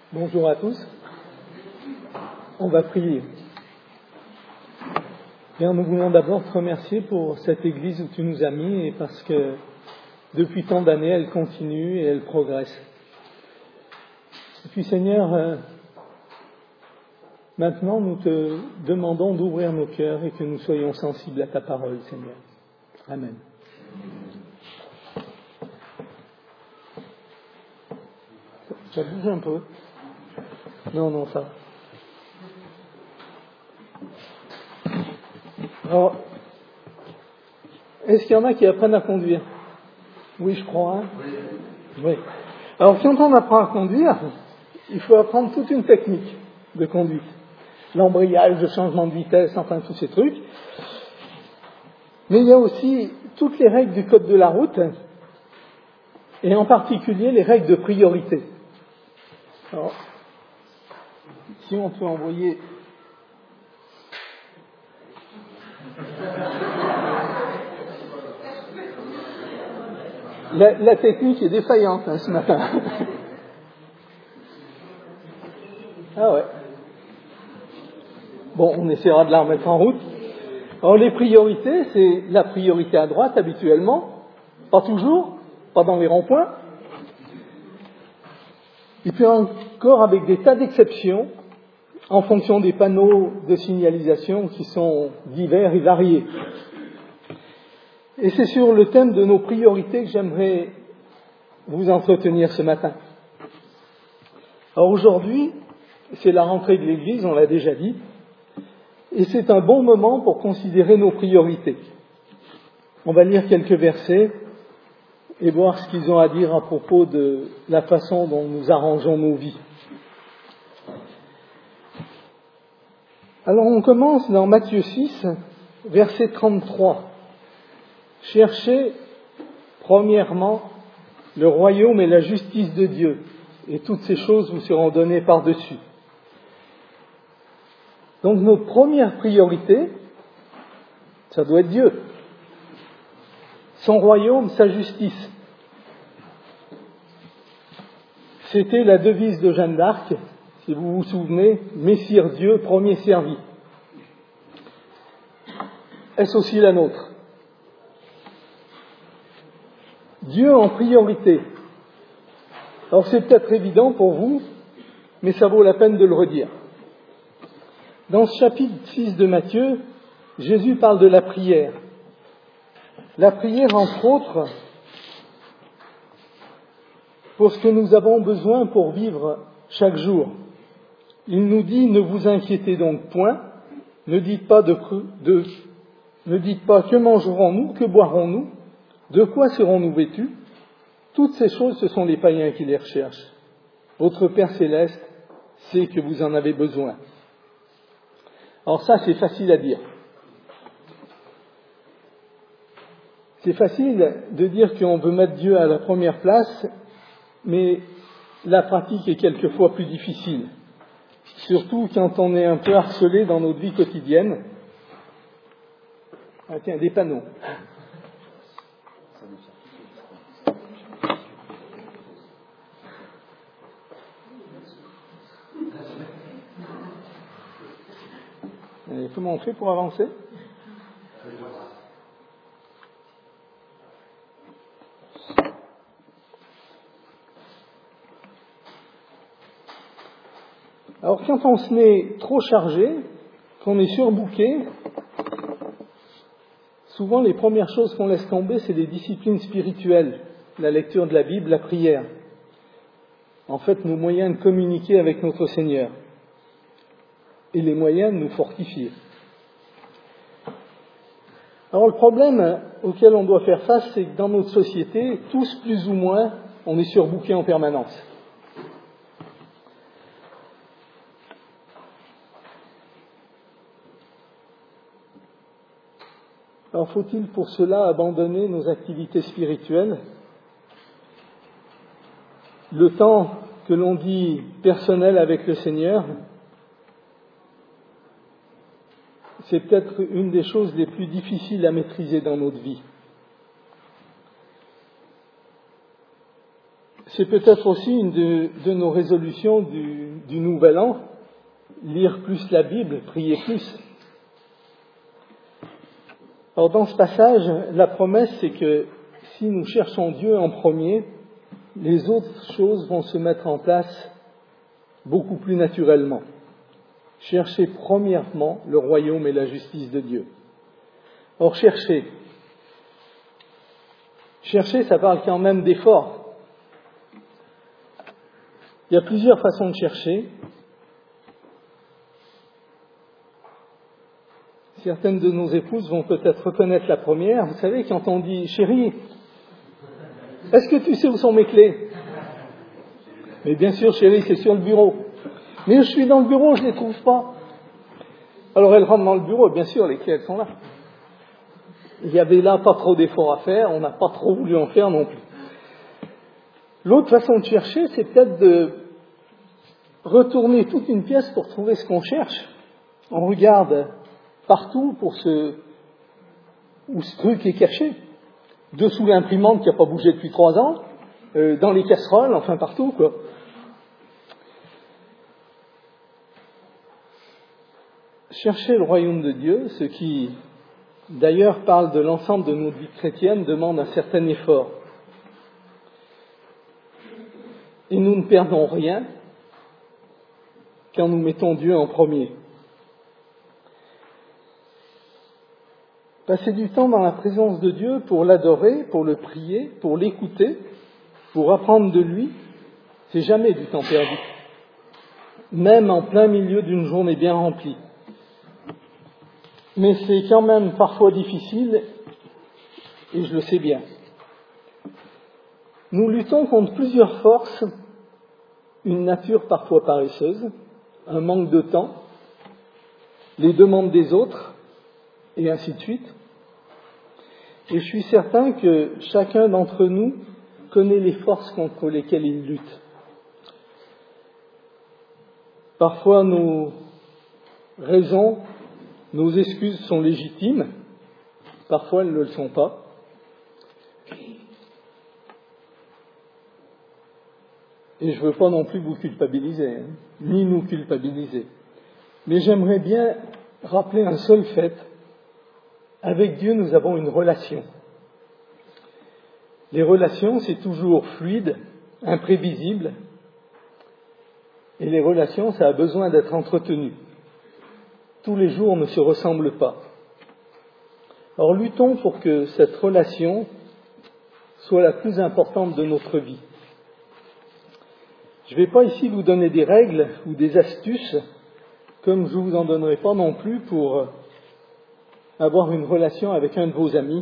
Bonjour à tous. On va prier. Bien, nous voulons d'abord te remercier pour cette église où tu nous as mis et parce que depuis tant d'années, elle continue et elle progresse. Et puis Seigneur, maintenant nous te demandons d'ouvrir nos cœurs et que nous soyons sensibles à ta parole, Seigneur. Amen. Ça bouge un peu. Non, ça va. Alors, est-ce qu'il y en a qui apprennent à conduire? Oui, je crois. Hein? Oui. Alors, quand on apprend à conduire, il faut apprendre toute une technique de conduite. L'embrayage, le changement de vitesse, enfin tous ces trucs. Mais il y a aussi toutes les règles du code de la route, et en particulier les règles de priorité. Alors, si on peut envoyer... La technique est défaillante ce matin. Ah ouais. Bon, on essaiera de la remettre en route. Alors les priorités, c'est la priorité à droite habituellement, pas toujours, pas dans les ronds-points. Et puis encore avec des tas d'exceptions en fonction des panneaux de signalisation qui sont divers et variés. Et c'est sur le thème de nos priorités que j'aimerais vous entretenir ce matin. Alors aujourd'hui, c'est la rentrée de l'Église, on l'a déjà dit, et c'est un bon moment pour considérer nos priorités. On va lire quelques versets et voir ce qu'ils ont à dire à propos de la façon dont nous arrangeons nos vies. Alors on commence dans Matthieu 6, verset 33. Cherchez premièrement le royaume et la justice de Dieu, et toutes ces choses vous seront données par-dessus. Donc notre première priorité, ça doit être Dieu. Son royaume, sa justice. C'était la devise de Jeanne d'Arc, si vous vous souvenez, Messire Dieu, premier servi. Est-ce aussi la nôtre? Dieu en priorité. Alors c'est peut-être évident pour vous, mais ça vaut la peine de le redire. Dans ce chapitre 6 de Matthieu, Jésus parle de la prière. La prière, entre autres, pour ce que nous avons besoin pour vivre chaque jour. Il nous dit, ne vous inquiétez donc point, ne dites pas que mangerons-nous, que boirons-nous, de quoi serons-nous vêtus? Toutes ces choses, ce sont les païens qui les recherchent. Votre Père Céleste sait que vous en avez besoin. Alors ça, c'est facile à dire. C'est facile de dire qu'on veut mettre Dieu à la première place, mais la pratique est quelquefois plus difficile. Surtout quand on est un peu harcelé dans notre vie quotidienne. Ah tiens, des panneaux. Et comment on fait pour avancer? Alors quand on se met trop chargé, qu'on est surbooké, souvent les premières choses qu'on laisse tomber, c'est les disciplines spirituelles, la lecture de la Bible, la prière. En fait, nos moyens de communiquer avec notre Seigneur et les moyens de nous fortifier. Alors le problème auquel on doit faire face, c'est que dans notre société, tous plus ou moins, on est surbooké en permanence. Alors faut-il pour cela abandonner nos activités spirituelles? Le temps que l'on dit personnel avec le Seigneur, c'est peut-être une des choses les plus difficiles à maîtriser dans notre vie. C'est peut-être aussi une de nos résolutions du Nouvel An, lire plus la Bible, prier plus. Alors dans ce passage, la promesse, c'est que si nous cherchons Dieu en premier, les autres choses vont se mettre en place beaucoup plus naturellement. Cherchez premièrement le royaume et la justice de Dieu. Or, chercher, ça parle quand même d'effort. Il y a plusieurs façons de chercher. Certaines de nos épouses vont peut-être reconnaître la première. Vous savez, quand on dit « Chérie, est-ce que tu sais où sont mes clés ?» Mais bien sûr, chérie, c'est sur le bureau. Mais je suis dans le bureau, je ne les trouve pas. Alors elle rentre dans le bureau, bien sûr, les clés, elles sont là. Il y avait là pas trop d'efforts à faire, on n'a pas trop voulu en faire non plus. L'autre façon de chercher, c'est peut-être de retourner toute une pièce pour trouver ce qu'on cherche. On regarde partout pour où ce truc est caché. Dessous l'imprimante qui n'a pas bougé depuis 3 ans, dans les casseroles, enfin partout, quoi. Chercher le royaume de Dieu, ce qui d'ailleurs parle de l'ensemble de notre vie chrétienne, demande un certain effort. Et nous ne perdons rien quand nous mettons Dieu en premier. Passer du temps dans la présence de Dieu pour l'adorer, pour le prier, pour l'écouter, pour apprendre de lui, c'est jamais du temps perdu. Même en plein milieu d'une journée bien remplie. Mais c'est quand même parfois difficile, et je le sais bien. Nous luttons contre plusieurs forces, une nature parfois paresseuse, un manque de temps, les demandes des autres, et ainsi de suite. Et je suis certain que chacun d'entre nous connaît les forces contre lesquelles il lutte. Parfois, nos raisons, nos excuses sont légitimes, parfois elles ne le sont pas. Et je ne veux pas non plus vous culpabiliser, ni nous culpabiliser. Mais j'aimerais bien rappeler un seul fait. Avec Dieu, nous avons une relation. Les relations, c'est toujours fluide, imprévisible. Et les relations, ça a besoin d'être entretenu. Tous les jours ne se ressemblent pas. Alors luttons pour que cette relation soit la plus importante de notre vie. Je ne vais pas ici vous donner des règles ou des astuces, comme je ne vous en donnerai pas non plus pour avoir une relation avec un de vos amis.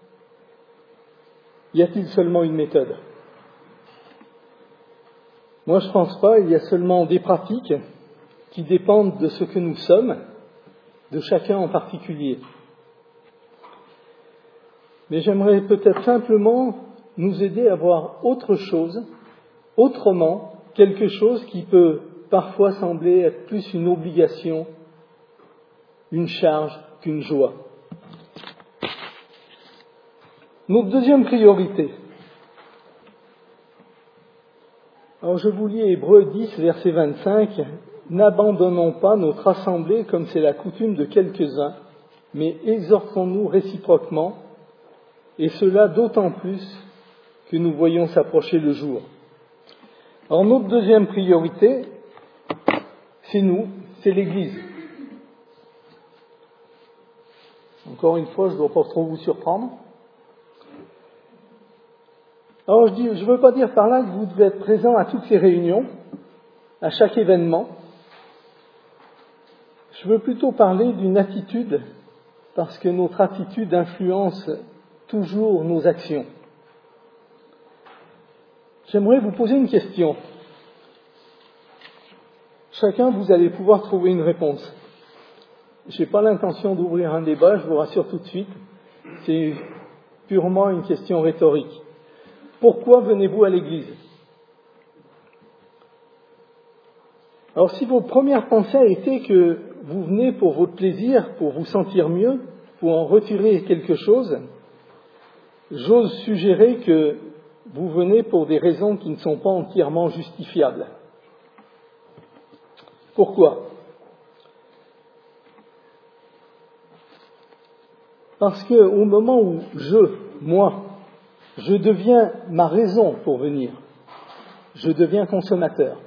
Y a-t-il seulement une méthode ? Moi, je ne pense pas. Il y a seulement des pratiques qui dépendent de ce que nous sommes, de chacun en particulier. Mais j'aimerais peut-être simplement nous aider à voir autre chose, autrement, quelque chose qui peut parfois sembler être plus une obligation, une charge qu'une joie. Notre deuxième priorité. Alors je vous lis Hébreux 10, verset 25. « N'abandonnons pas notre assemblée comme c'est la coutume de quelques-uns, mais exhortons-nous réciproquement, et cela d'autant plus que nous voyons s'approcher le jour. » Alors notre deuxième priorité, c'est nous, c'est l'Église. Encore une fois, je ne dois pas trop vous surprendre. Alors je ne veux pas dire par là que vous devez être présent à toutes les réunions, à chaque événement. Je veux plutôt parler d'une attitude, parce que notre attitude influence toujours nos actions. J'aimerais vous poser une question. Chacun, vous allez pouvoir trouver une réponse. Je n'ai pas l'intention d'ouvrir un débat, je vous rassure tout de suite. C'est purement une question rhétorique. Pourquoi venez-vous à l'église ? Alors si vos premières pensées étaient que vous venez pour votre plaisir, pour vous sentir mieux, pour en retirer quelque chose, j'ose suggérer que vous venez pour des raisons qui ne sont pas entièrement justifiables. Pourquoi ? Parce qu'au moment où je deviens ma raison pour venir, je deviens consommateur.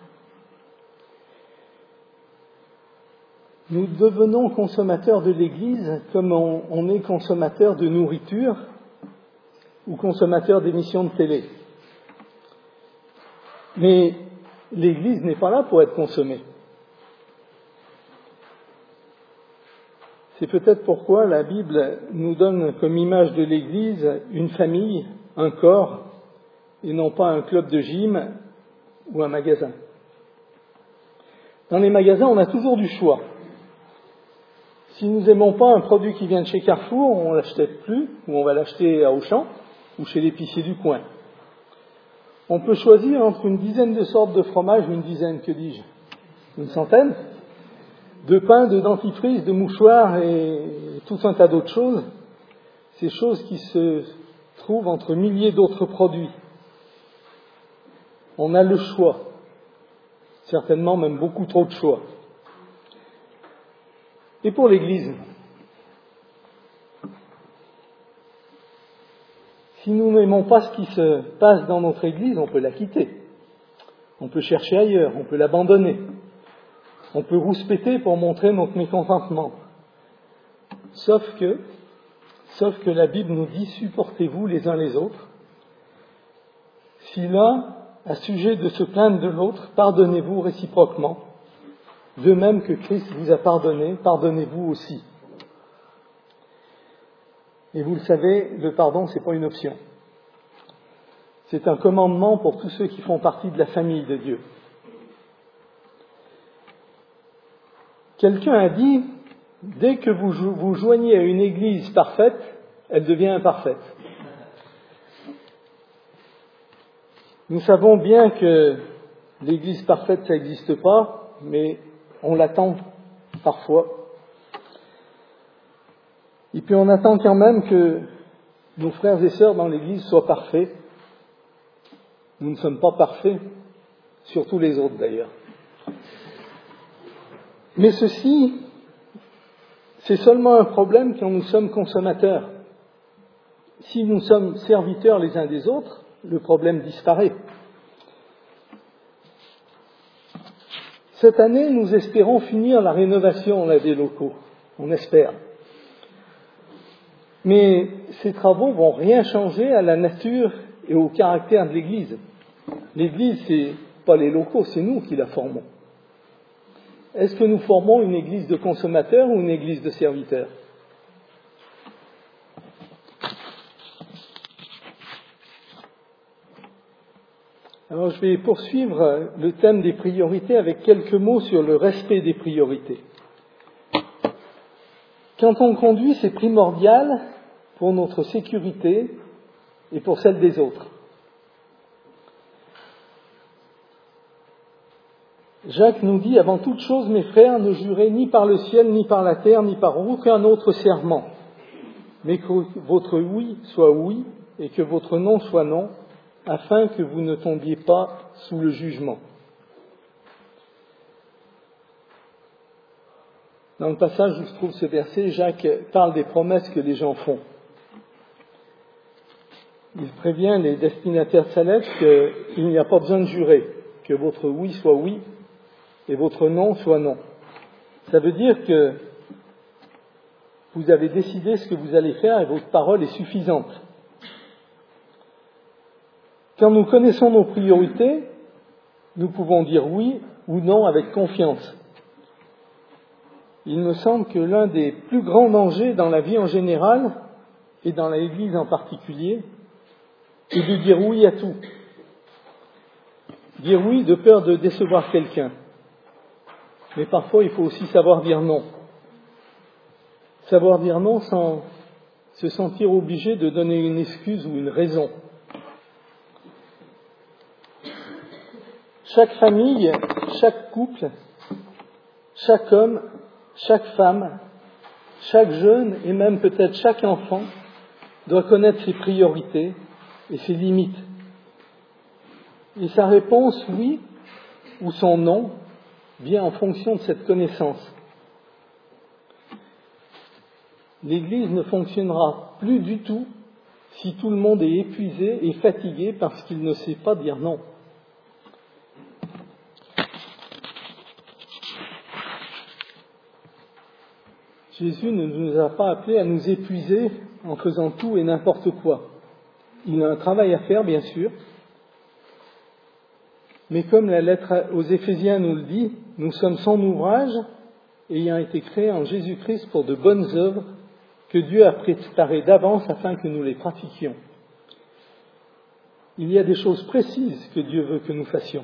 Nous devenons consommateurs de l'Église comme on est consommateur de nourriture ou consommateur d'émissions de télé. Mais l'Église n'est pas là pour être consommée. C'est peut-être pourquoi la Bible nous donne comme image de l'Église une famille, un corps, et non pas un club de gym ou un magasin. Dans les magasins, on a toujours du choix. Si nous n'aimons pas un produit qui vient de chez Carrefour, on ne l'achète plus, ou on va l'acheter à Auchan, ou chez l'épicier du coin. On peut choisir entre une dizaine de sortes de fromages, une centaine, de pain, de dentifrice, de mouchoirs et tout un tas d'autres choses. Ces choses qui se trouvent entre milliers d'autres produits. On a le choix, certainement même beaucoup trop de choix. Et pour l'Église, si nous n'aimons pas ce qui se passe dans notre Église, on peut la quitter. On peut chercher ailleurs, on peut l'abandonner. On peut rouspéter pour montrer notre mécontentement. Sauf que la Bible nous dit « supportez-vous les uns les autres ». Si l'un a sujet de se plaindre de l'autre, pardonnez-vous réciproquement. De même que Christ vous a pardonné, pardonnez-vous aussi. Et vous le savez, le pardon, ce n'est pas une option. C'est un commandement pour tous ceux qui font partie de la famille de Dieu. Quelqu'un a dit, dès que vous vous joignez à une église parfaite, elle devient imparfaite. Nous savons bien que l'église parfaite, ça n'existe pas, mais on l'attend parfois. Et puis on attend quand même que nos frères et sœurs dans l'église soient parfaits. Nous ne sommes pas parfaits, surtout les autres d'ailleurs. Mais ceci, c'est seulement un problème quand nous sommes consommateurs. Si nous sommes serviteurs les uns des autres, le problème disparaît. Cette année, nous espérons finir la rénovation des locaux. On espère. Mais ces travaux vont rien changer à la nature et au caractère de l'Église. L'Église, c'est pas les locaux, c'est nous qui la formons. Est-ce que nous formons une église de consommateurs ou une église de serviteurs ? Alors je vais poursuivre le thème des priorités avec quelques mots sur le respect des priorités. Quand on conduit, c'est primordial pour notre sécurité et pour celle des autres. Jacques nous dit, avant toute chose, mes frères, ne jurez ni par le ciel, ni par la terre, ni par aucun autre serment, mais que votre oui soit oui et que votre non soit non, afin que vous ne tombiez pas sous le jugement. Dans le passage où se trouve ce verset, Jacques parle des promesses que les gens font. Il prévient les destinataires de sa lettre qu'il n'y a pas besoin de jurer, que votre oui soit oui et votre non soit non. Ça veut dire que vous avez décidé ce que vous allez faire et votre parole est suffisante. Quand nous connaissons nos priorités, nous pouvons dire oui ou non avec confiance. Il me semble que l'un des plus grands dangers dans la vie en général et dans l'Église en particulier est de dire oui à tout. Dire oui de peur de décevoir quelqu'un. Mais parfois, il faut aussi savoir dire non. Savoir dire non sans se sentir obligé de donner une excuse ou une raison. Chaque famille, chaque couple, chaque homme, chaque femme, chaque jeune et même peut-être chaque enfant doit connaître ses priorités et ses limites. Et sa réponse, oui, ou son non, vient en fonction de cette connaissance. L'Église ne fonctionnera plus du tout si tout le monde est épuisé et fatigué parce qu'il ne sait pas dire non. Jésus ne nous a pas appelés à nous épuiser en faisant tout et n'importe quoi. Il a un travail à faire, bien sûr, mais comme la lettre aux Éphésiens nous le dit, nous sommes son ouvrage, ayant été créés en Jésus-Christ pour de bonnes œuvres que Dieu a préparées d'avance afin que nous les pratiquions. Il y a des choses précises que Dieu veut que nous fassions.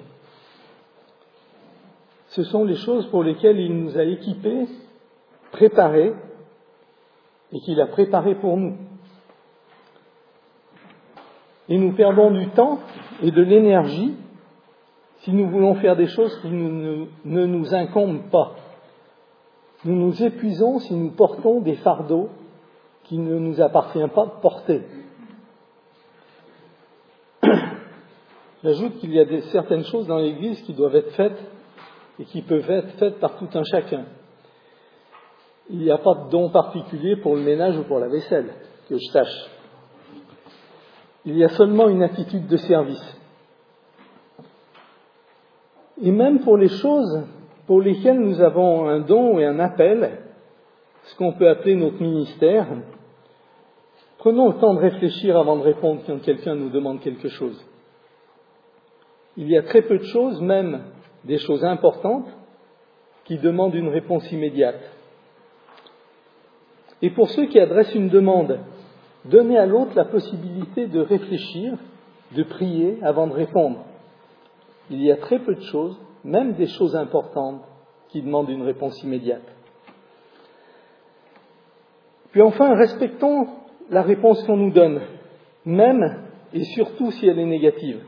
Ce sont les choses pour lesquelles il nous a équipés, préparés, et qu'il a préparées pour nous. Et nous perdons du temps et de l'énergie si nous voulons faire des choses qui ne nous incombent pas. Nous nous épuisons si nous portons des fardeaux qui ne nous appartiennent pas de porter. J'ajoute qu'il y a certaines choses dans l'Église qui doivent être faites et qui peuvent être faites par tout un chacun. Il n'y a pas de don particulier pour le ménage ou pour la vaisselle, que je sache. Il y a seulement une attitude de service. Et même pour les choses pour lesquelles nous avons un don et un appel, ce qu'on peut appeler notre ministère, prenons le temps de réfléchir avant de répondre quand quelqu'un nous demande quelque chose. Il y a très peu de choses, même des choses importantes, qui demandent une réponse immédiate. Et pour ceux qui adressent une demande, donnez à l'autre la possibilité de réfléchir, de prier avant de répondre. Il y a très peu de choses, même des choses importantes, qui demandent une réponse immédiate. Puis enfin, respectons la réponse qu'on nous donne, même et surtout si elle est négative.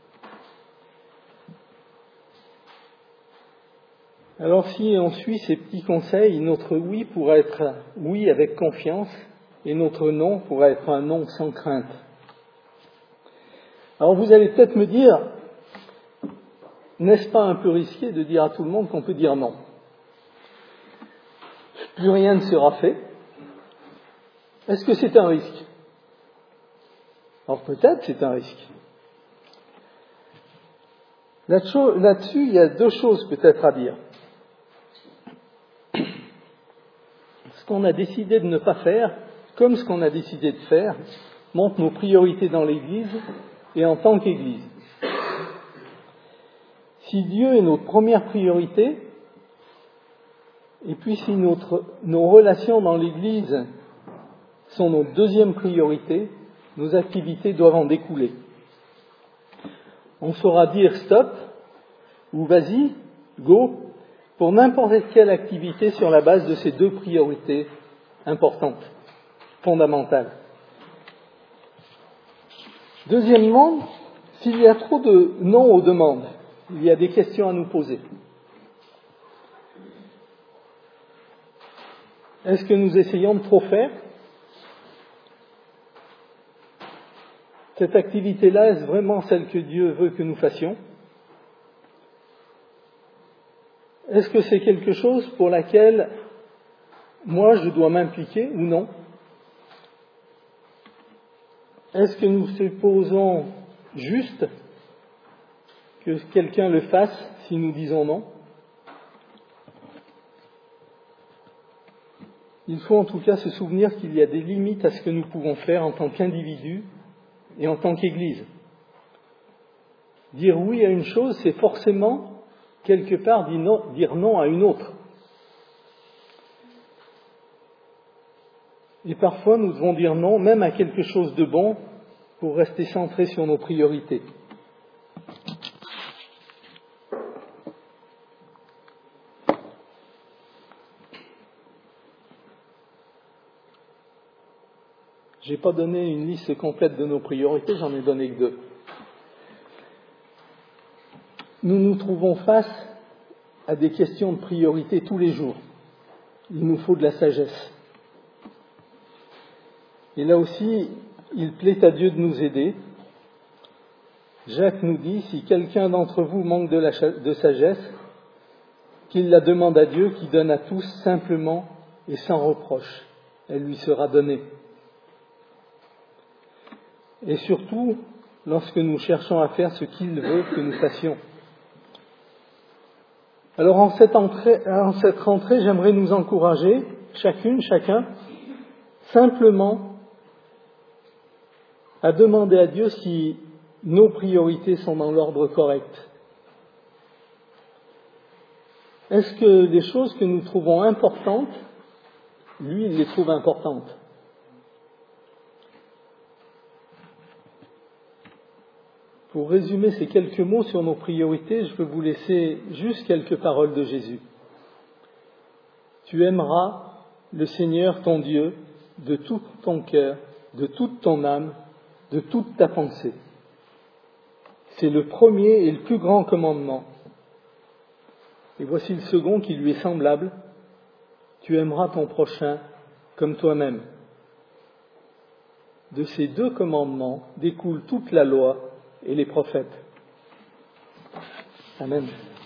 Alors si on suit ces petits conseils, notre oui pourra être oui avec confiance et notre non pourra être un non sans crainte. Alors vous allez peut-être me dire, n'est-ce pas un peu risqué de dire à tout le monde qu'on peut dire non ? Plus rien ne sera fait. Est-ce que c'est un risque ? Alors peut-être c'est un risque. Là-dessus, il y a deux choses peut-être à dire. Ce qu'on a décidé de ne pas faire, comme ce qu'on a décidé de faire, montre nos priorités dans l'Église et en tant qu'Église. Si Dieu est notre première priorité, et puis si nos relations dans l'Église sont notre deuxième priorité, nos activités doivent en découler. On saura dire stop, ou vas-y, go, pour n'importe quelle activité sur la base de ces deux priorités importantes, fondamentales. Deuxièmement, s'il y a trop de non aux demandes, il y a des questions à nous poser. Est-ce que nous essayons de trop faire ? Cette activité-là, est-ce vraiment celle que Dieu veut que nous fassions ? Est-ce que c'est quelque chose pour laquelle moi je dois m'impliquer ou non ? Est-ce que nous supposons juste que quelqu'un le fasse si nous disons non ? Il faut en tout cas se souvenir qu'il y a des limites à ce que nous pouvons faire en tant qu'individus et en tant qu'Église. Dire oui à une chose, c'est forcément quelque part dire non à une autre. Et parfois, nous devons dire non même à quelque chose de bon pour rester centrés sur nos priorités. Je n'ai pas donné une liste complète de nos priorités, j'en ai donné que 2. Nous nous trouvons face à des questions de priorité tous les jours. Il nous faut de la sagesse. Et là aussi, il plaît à Dieu de nous aider. Jacques nous dit, si quelqu'un d'entre vous manque de sagesse, qu'il la demande à Dieu qui donne à tous simplement et sans reproche. Elle lui sera donnée. Et surtout, lorsque nous cherchons à faire ce qu'il veut que nous fassions. Alors en cette rentrée, j'aimerais nous encourager, chacune, chacun, simplement à demander à Dieu si nos priorités sont dans l'ordre correct. Est-ce que les choses que nous trouvons importantes, lui, il les trouve importantes? Pour résumer ces quelques mots sur nos priorités, je veux vous laisser juste quelques paroles de Jésus. Tu aimeras le Seigneur ton Dieu de tout ton cœur, de toute ton âme, de toute ta pensée. C'est le premier et le plus grand commandement. Et voici le second qui lui est semblable. Tu aimeras ton prochain comme toi-même. De ces deux commandements découle toute la loi et les prophètes. Amen.